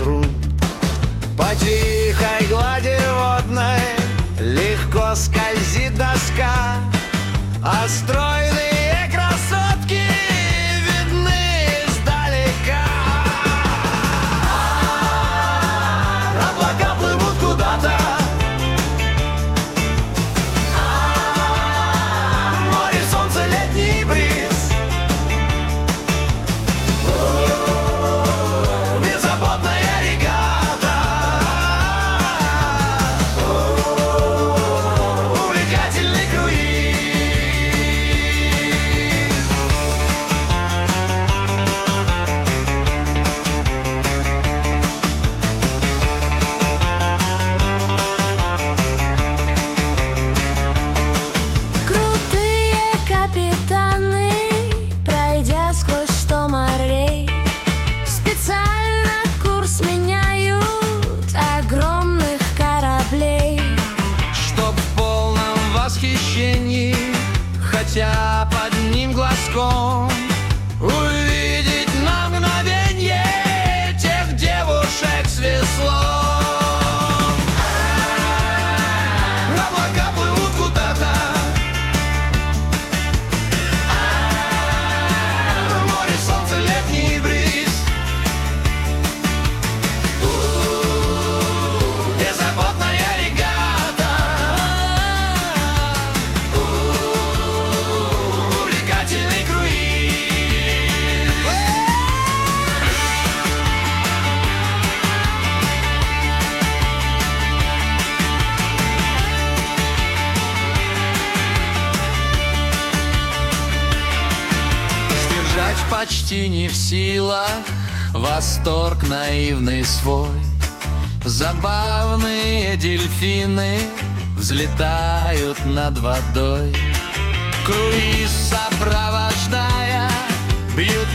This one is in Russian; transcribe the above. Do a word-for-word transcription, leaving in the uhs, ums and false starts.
маршрут. По тихой глади водной легко скользит доска, а стройные красотки видны издалека. Облака плывут куда-то, море, солнце, летний бриз. Беззаботная регата, увлекательный круиз. Крутые капитаны, пройдя сквозь сто морей, специально курс меняют огромных кораблей. Чтоб в полном восхищении, хотя под одним глазком, увидеть на мгновенье тех девушек с веслом. Облака плывут куда-то, море, солнце, летний бриз. Беззаботная регата, увлекательный круиз. Сдержать почти не в силах восторг наивный свой. Забавные дельфины взлетают над водой. Круиз сопровождая, бьют